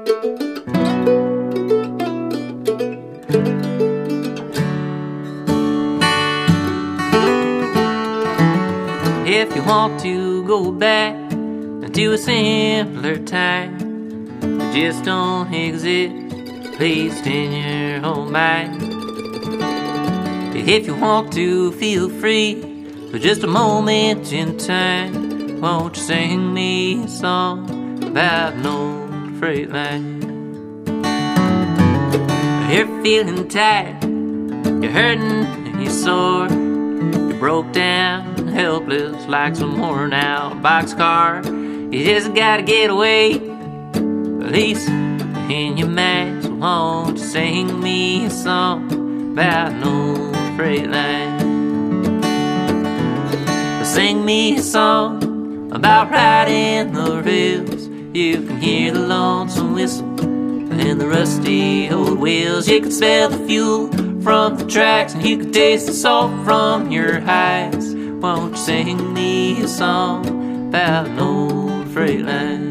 If you want to go back to a simpler time, that just don't exist, at least in your own mind. If you want to feel free for just a moment in time, won't you sing me a song about an old freight line? You're feeling tired, you're hurting, and you're sore, you're broke down, helpless like some worn out boxcar. You just gotta get away, at least in your mind. So won't you sing me a song about an old freight line? Sing me a song about riding the rails. You can hear the lonesome whistle and the rusty old wheels. You can smell the fuel from the tracks, and you can taste the salt from your highs. Won't you sing me a song about an old freight line?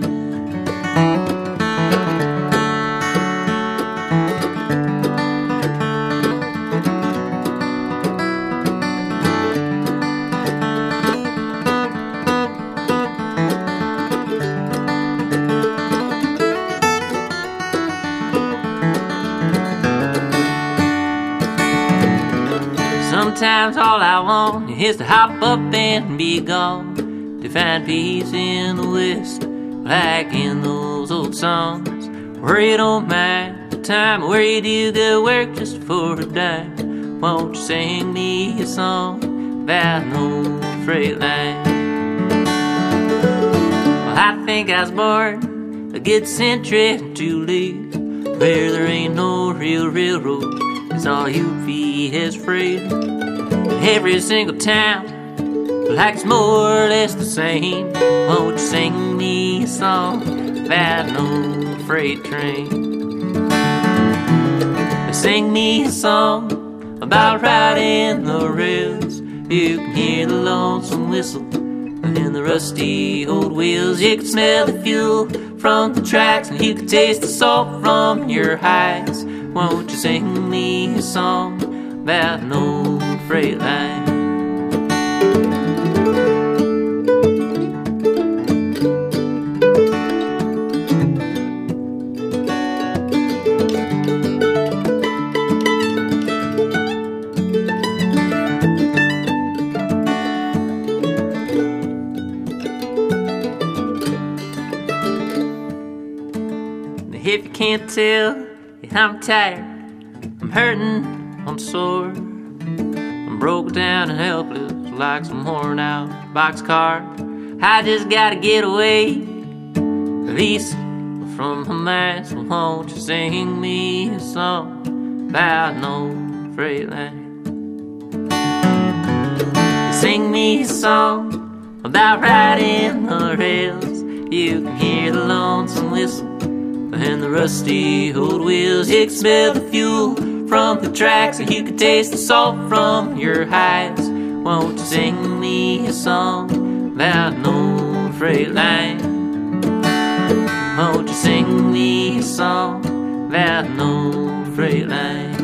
Sometimes all I want is to hop up and be gone, to find peace in the West, like in those old songs, where you don't mind the time, where you do good work just for a dime. Won't you sing me a song about an old freight line? Well, I think I was born a good century to leave, where there ain't no real railroad, it's all UP has freight. Every single town, like it's more or less the same. Won't you sing me a song about an old freight train? Sing me a song about riding the rails. You can hear the lonesome whistle and the rusty old wheels. You can smell the fuel from the tracks, and you can taste the salt from your highs. Won't you sing me a song about an old freight line? If you can't tell, I'm tired, I'm hurting, I'm sore, I'm broke down and helpless like some worn out boxcar. I just gotta get away, at least from my mind. So won't you sing me a song about an old freight line? Sing me a song about riding the rails. You can hear the lonesome whistle and the rusty old wheels. You can smell the fuel from the tracks, and you can taste the salt from your highs. Won't you sing me a song about an old freight line? Won't you sing me a song about an old freight line?